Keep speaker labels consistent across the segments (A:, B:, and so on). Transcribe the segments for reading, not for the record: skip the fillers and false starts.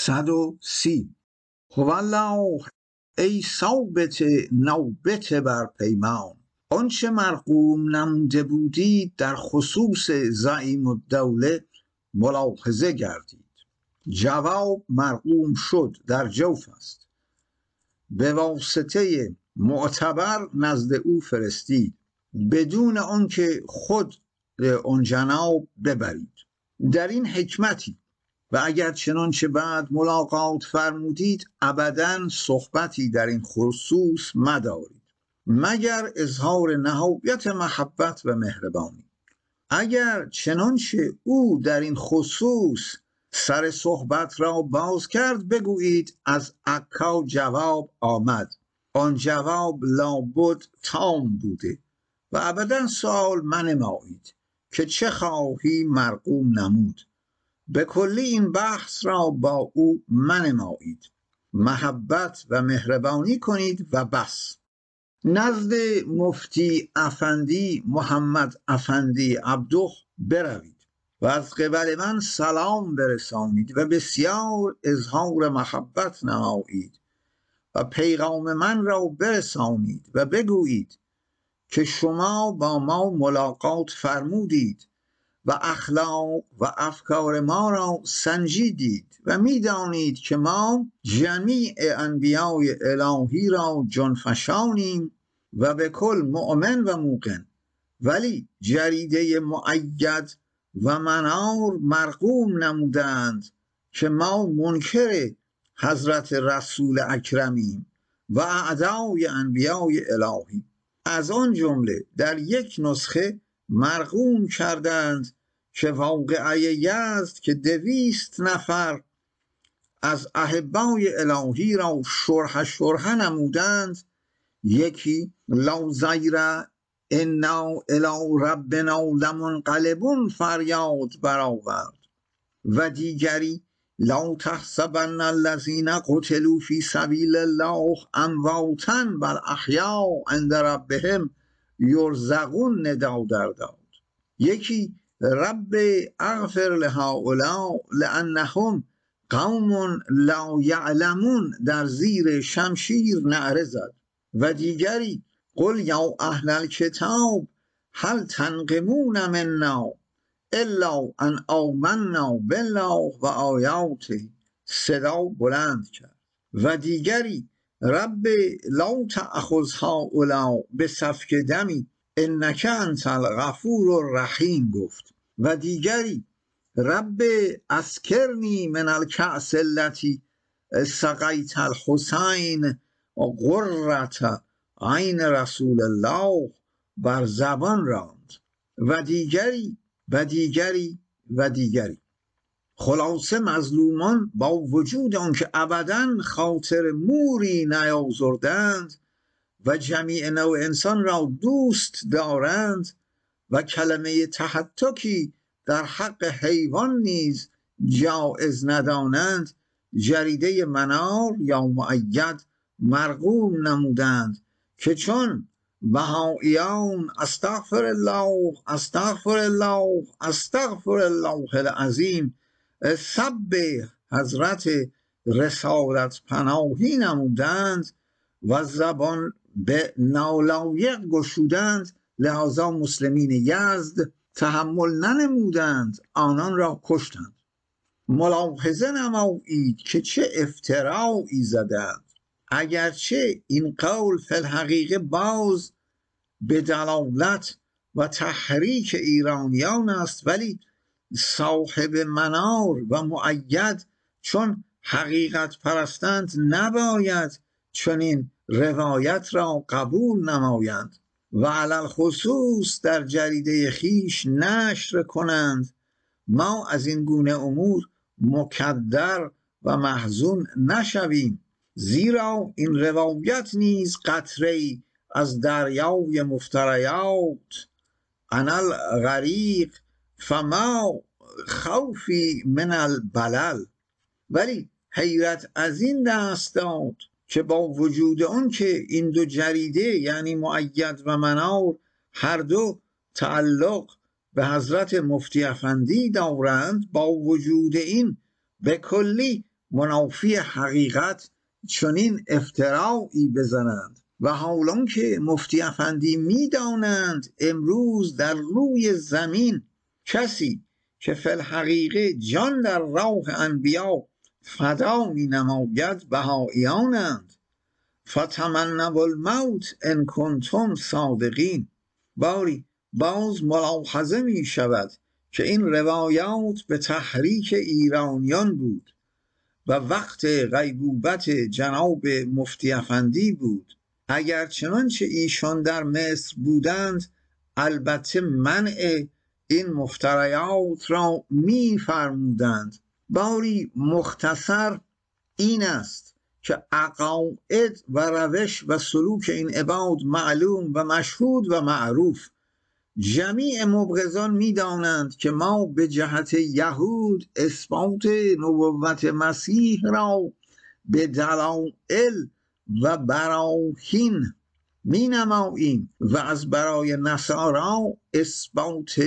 A: 130. هوالله ای ثابت نوبت بر پیمان، آنچه مرقوم نموده بودید در خصوص زعیم الدوله ملاحظه گردید. جواب مرقوم شد در جوف است، به واسطه معتبر نزد او فرستید بدون آنکه خود آن جناب ببرید. در این حکمتی و اگر چنانچه بعد ملاقات فرمودید ابداً صحبتی در این خصوص مدارید مگر اظهار نهایت محبت و مهربانی. اگر چنانچه او در این خصوص سر صحبت را باز کرد بگویید از عکا جواب آمد، آن جواب لابد تام بوده و ابداً سوال منمایید که چه خواهی مرقوم نمود. به کلی این بحث را با او منمایید، محبت و مهربانی کنید و بس. نزد مفتی افندی محمد افندی عبده بروید و از قبل من سلام برسانید و بسیار اظهار محبت نمایید و پیغام من را برسانید و بگویید که شما با ما ملاقات فرمودید و اخلاق و افکار ما را سنجیدید و میدانید که ما جمیع انبیای الهی را جانفشانیم و به کل مؤمن و موقن، ولی جریده مؤید و منار مرقوم نمودند که ما منکر حضرت رسول اکرمیم و اعدای انبیای الهی. از آن جمله در یک نسخه مرقوم کردند که واقعه یزد که 200 نفر از احبای الهی را شرح نمودند، یکی لا زیر انا الی ربنا لمنقلبون فریاد برآورد و دیگری لا تحسبن الذین قتلوا فی سبیل الله امواتا بل احیاء عند ربهم یرزقون ندا در داد. یکی رب اغفر لهؤلاء لانهم قوم لا یعلمون در زیر شمشیر نعره زد و دیگری قل یا اهل الکتاب هل تنقمون منا الا ان آمنا بالله و آیاته، صدا بلند کرد و دیگری رب لا تأخذ هؤلاء بسفک دمی انک انت الغفور الرحیم گفت و دیگری رب اسکرنی من الکأس التي سقیت الحسین قرة عین رسول الله بر زبان راند و دیگری و دیگری و دیگری. خلاصه مظلومان با وجود آنکه ابداً خاطر موری نیازردند و جمیع نوع انسان را دوست دارند و کلمه تحتکی در حق حیوان نیز جایز ندانند، جریده منار یا مؤید مرقوم نمودند که چون بهائیان استغفر الله استغفر الله استغفر الله العظیم سب حضرت رسالت پناهی نمودند و زبان به نالایق گشودند، لحاظا مسلمین یزد تحمل ننمودند، آنان را کشتند. ملاحظه نمایید که چه افتراعی زدند، اگرچه این قول فی الحقیقه باز به دلالت و تحریک ایرانیان است، ولی صاحب منار و مؤید چون حقیقت پرستند نباید چنین روایت را قبول نمایند و علی الخصوص در جریده خیش نشر کنند. ما از این گونه امور مکدر و محزون نشویم، زیرا این روایت نیز قطره‌ای از دریای مفتریات انا الغریق فما خوفی من البلل. ولی حیرت از این دست داد که با وجود آن که این دو جریده یعنی مؤید و منار هر دو تعلق به حضرت مفتی افندی دارند، با وجود این به کلی منافی حقیقت چنین افتراعی بزنند. و حالان که مفتی افندی می دانند امروز در روی زمین کسی که فی الحقیقه جان در راه انبیا فدا می نماید بهائیانند. فتمنوا الموت ان کنتم صادقین. باری باز ملاحظه می شود که این روایات به تحریک ایرانیان بود و وقت غیبوبت جناب مفتی افندی بود. اگر چنانچه ایشان در مصر بودند البته منع این مفتریات را می فرمودند. باری مختصر این است که عقاید و روش و سلوک این عباد معلوم و مشهود و معروف. جمیع مبغضان می دانند که ما به جهت یهود اثبات نبوت مسیح را به دلائل و براهین می نماییم و از برای نصارا اثبات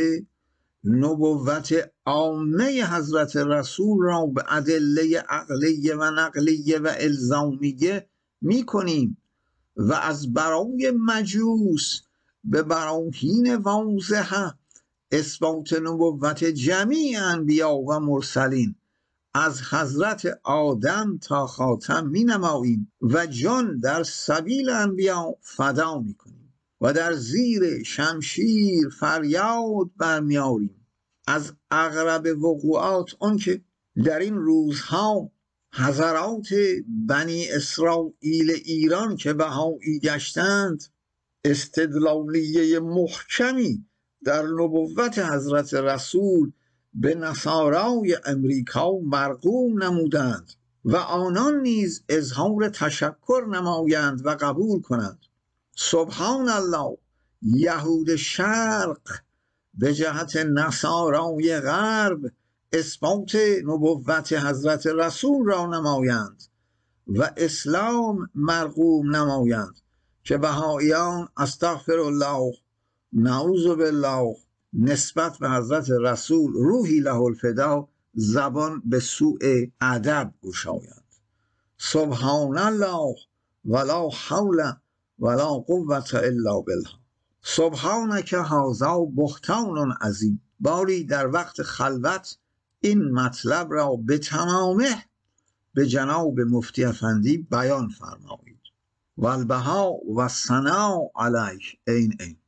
A: نبوت عامه حضرت رسول را به ادله عقلیه و نقلیه و الزامیه می کنیم و از برای مجوس به براهین واضحه اثبات نبوت جمیع انبیا و مرسلین از حضرت آدم تا خاتم می نماییم و جان در سبیل انبیا فدا می کنیم و در زیر شمشیر فریاد برمیاریم. از اغرب وقوعات آنکه در این روزها حضرات بنی اسرائیل ایران که بهایی گشتند استدلالیه محکمی در نبوت حضرت رسول به نصارای امریکا مرغوم نمودند و آنان نیز اظهار تشکر نمایند و قبول کنند. سبحان الله، یهود شرق به جهت نصارای غرب اثبات نبوت حضرت رسول را نمایند و اسلام مرغوم نمایند که بهائیان استغفر الله نعوذ بالله نسبت به حضرت رسول روحی له الفدا زبان به سوء ادب گشایند. سبحان الله ولا حول ولا قوة الا بالله. سبحانک هذا بهتان عظیم. باری در وقت خلوت این مطلب را به تمامه به جناب مفتی افندی بیان فرمایید. والبها و ثنا علیه این